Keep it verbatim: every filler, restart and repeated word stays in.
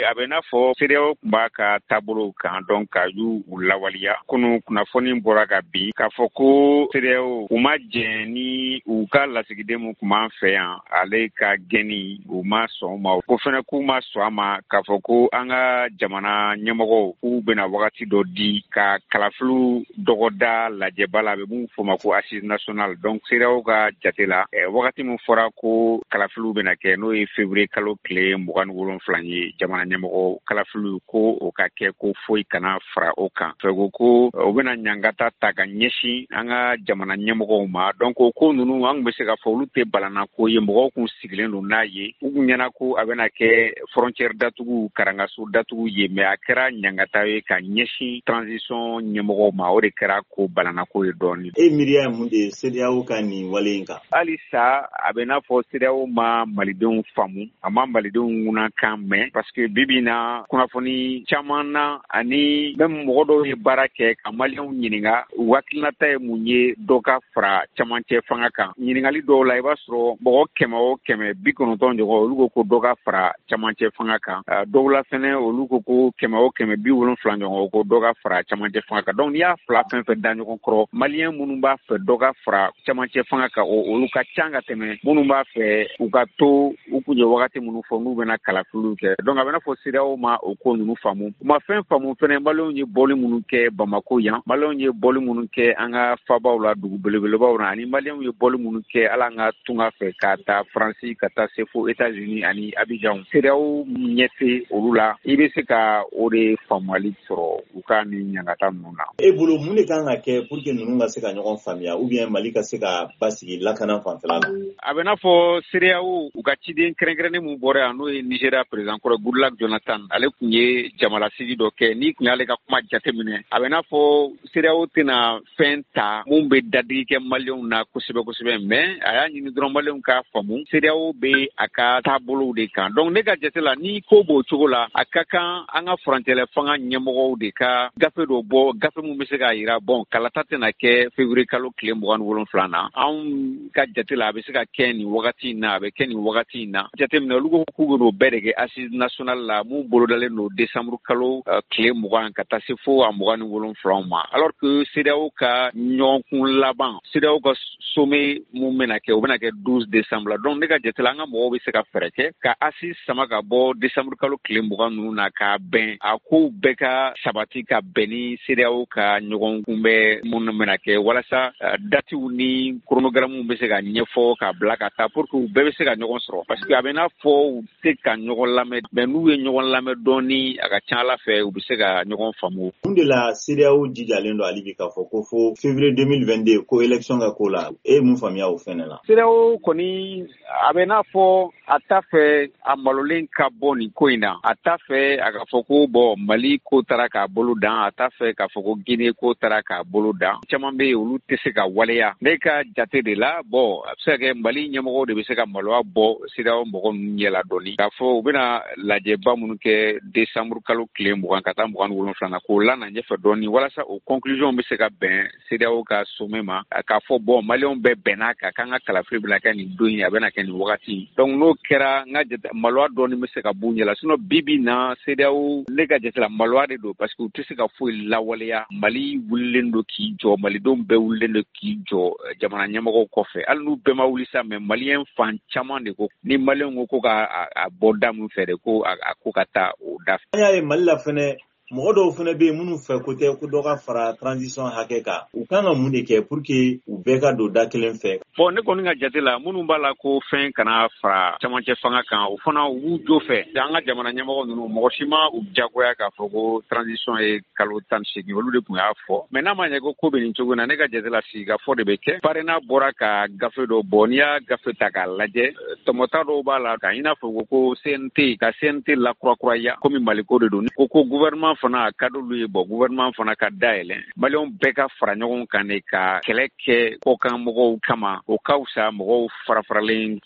A bɛ n'a fɔ C E D E A O tun b'a ka taabolo kan donc ka y'u lawaleya kunu kunnafoni bɔra ka bin k'a fɔ ko C E D E A O u ma jɛn ni u ka lasigiden mun tun b'an fɛ yan ale ka gɛnni u ma sɔn ma ko fɛnɛ k'u ma sɔn a ma k'a fɔ ko an ka jamana ɲɛmɔgɔw k'u bɛna wagati dɔ di ka kalafiliw dɔgɔda lajɛba la a bɛ mun fɔ ma ko assise nationale donc C E D E A O ka jate la wagati min fɔra ko kalafiliw bɛna kɛ n'o ye février kalo tile mugan ni wolonwula ye jamana ɲɛmɔgɔ kalafiliw ko o ka kɛ ko foyi kana fara o kan fɛ ko u bɛna ɲangata ta ka ɲɛsin an ka jamana ɲɛmɔgɔw ma donc o ko ninnu an bɛ se ka fɔ olu tɛ balana ko ye mɔgɔw kun sigilen don n'a ye u kun ɲɛna ko a bɛna kɛ frontière datugu karangaso datugu ye mais a kɛra ɲangata ye ka ɲɛsin transition ɲɛmɔgɔw ma o de kɛra ko balana ko ye dɔɔni. E miiriya mun de C E D E A O ka nin wale in kan? Hali sa a bɛ n'a fɔ C E D E A O ma malidenw faamu a ma malidenw ŋuna kan mɛn parce que bibi na kunnafoni caman na ani même mɔgɔ dɔw ye baara kɛ ka maliyɛnw ɲininka u hakilinata ye mun ye dɔ ka fara camancɛ fanga kan ɲininkali dɔw la i b'a sɔrɔ mɔgɔ kɛmɛ o kɛmɛ bi kɔnɔntɔn ɲɔgɔn olu ko ko dɔ ka fara camancɛ fanga kan dɔw la fɛnɛ olu ko ko kɛmɛ o kɛmɛ bi wolonwula ɲɔgɔn ko dɔ ka fara camancɛ fanga kan donc n'i y'a fila fɛn fɛn da ɲɔgɔn kɔrɔ maliyɛn minnu b'a fɛ dɔ ka fara camancɛ fanga kan olu ka can ka tɛmɛ minnu b'a fɛ u ka to u kun ye wagati minnu fɔ n'u bɛna kalafiliw kɛ donc a bɛ n'a fɔ C E D E A O ma o ko ninnu faamu u ma fɛn faamu fɛnɛ maliyɛnw ye bɔli minnu kɛ Bamako yan maliyɛnw ye bɔli minnu kɛ an ka fabaw la dugu belebelebaw na ani maliyɛnw ye bɔli minnu kɛ ala an ka tunga fɛ ka taa Faransi ka taa se fo États-Unis ani Abidjan C E D E A O ɲɛ tɛ olu la i bɛ se ka o de faamuyali sɔrɔ u ka nin ɲangata ninnu na. E bolo mun de kan ka kɛ pour que ninnu ka se ka ɲɔgɔn faamuya ou bien Mali ka se ka basigi lakana fanfɛla la? A bɛ n'a fɔ C E D E A O u ka ciden kɛrɛnkɛrɛnnen mun bɔra yan n'o ye Nigeria président kɔrɔ Goodluck Jonathan ale tun ye jamalasigi dɔ kɛ n'i tun y'ale ka kuma jateminɛ a bɛ n'a fɔ C E D E A O tɛna fɛn ta mun bɛ dadigi kɛ maliyɛnw na kosɛbɛ kosɛbɛ mais a y'a ɲini dɔrɔn maliyɛnw k'a faamu C E D E A O bɛ a ka taabolow de kan donc ne ka jate la ni ko b'o cogo la a ka kan an ka furancɛla fanga ɲɛmɔgɔw de ka gafe dɔ bɔ gafe mun bɛ se k'a jira bon kalata tɛna kɛ février kalo tile mugan ni wolonwula na anw ka jate la a bɛ se ka kɛ nin wagati in na a bɛ kɛ nin wagati in na jateminɛ olu ko k'u bɛ n'o bɛɛ de kɛ assise nationale la mun bolodalen don décembre kalo tile mugan ka taa se fo a mugan ni wolonwula ma alors que C E D E A O ka ɲɔgɔnkun laban C E D E A O ka sommet mun bɛna kɛ o bɛna kɛ douze décembre la donc ne ka jate la an ka mɔgɔw bɛ se ka fɛɛrɛ kɛ ka assise sama ka bɔ décembre kalo tile mugan ninnu na k'a bɛn a kow bɛɛ ka sabati ka bɛn ni C E D E A O ka ɲɔgɔnkunbɛn mun bɛna kɛ walasa datiw ni chronogramme bɛ se ka ɲɛfɔ ka bila ka taa pour que u bɛɛ bɛ se ka ɲɔgɔn sɔrɔ parce que a bɛ n'a fɔ u tɛ ka ɲɔgɔn lamɛn mais n'u ye ɲɔgɔn lamɛn dɔɔni a ka ca Ala fɛ u bɛ se ka ɲɔgɔn faamu. Mun de la C E D E A O jijalen don hali bi k'a fɔ ko fo février deux mille vingt-deux ko élection ka ko la e mun faamuya o fɛnɛ la? C E D E A O kɔni a bɛ n'a fɔ a t'a fɛ a malolen ka bɔ nin ko in na a t'a fɛ a ka fɔ ko bɔn Mali ko taara k'a bolo dan a t'a fɛ k'a fɔ ko Guinée ko taara k'a bolo dan caman bɛ yen olu tɛ se ka waleya ne ka jate de la bɔn a bɛ se ka kɛ Mali ɲɛmɔgɔw de bɛ se ka maloya bɔ C E D E A O mɔgɔ ninnu ɲɛ la dɔɔni k'a fɔ u bɛna lajɛba minnu kɛ décembre kalo tile mugan ka taa mugan ni wolonwula na k'o lana ɲɛfɛ dɔɔni walasa o conclusion bɛ se ka bɛn C E D E A O ka sommet ma k'a fɔ bɔn maliyɛnw bɛɛ bɛnna kan k'an ka kalafili bɛna kɛ nin don in a bɛna kɛ nin wagati donc n'o kɛra n ka jate maloya dɔɔni bɛ se ka b'u ɲɛ la sinon bi bi na C E D E A O ne ka jate la maloya de don parce que u tɛ se ka foyi lawaleya Mali wulilen don k'i jɔ malidenw bɛɛ wulilen don k'i jɔ jamana ɲɛmɔgɔw kɔfɛ hali n'u bɛɛ ma wuli sa mais maliyɛn fan caman de ko ni maliyɛnw ko ko ka a bɔ da min fɛ de ko a ko ka taa o da fɛ. An y'a ye Mali la fɛnɛ mɔgɔ dɔw fɛnɛ bɛ yen minnu fɛ ko tɛ ko dɔ ka fara transition hakɛ kan u kan ka mun de kɛ pour que u bɛɛ ka don da kelen fɛ? Bon ne kɔni ka jate la minnu b'a la ko fɛn kana fara camancɛ fanga kan o fana u b'u jo fɛ an ka jamana ɲɛmɔgɔ ninnu mɔgɔ si ma u jagoya k'a fɔ ko transition ye kalo tan ni seegin olu de tun y'a fɔ mais n'a ma ɲɛ ko ko bɛ nin cogo in na ne ka jate la sigikafɔ de bɛ kɛ parrainage bɔra ka gafe dɔ bɔ n'i y'a gafe ta k'a lajɛ tɔmɔta dɔw b'a la ka i n'a fɔ ko C N T ka C N T lakurakuraya komi Maliko de don ko ko gouvernement fana a ka d'olu ye bɔn gouvernement fana ka dayɛlɛ maliyɛnw bɛɛ ka fara ɲɔgɔn kan de ka kɛlɛ kɛ kɔkan mɔgɔw kama o ka fisa mɔgɔw farafaralen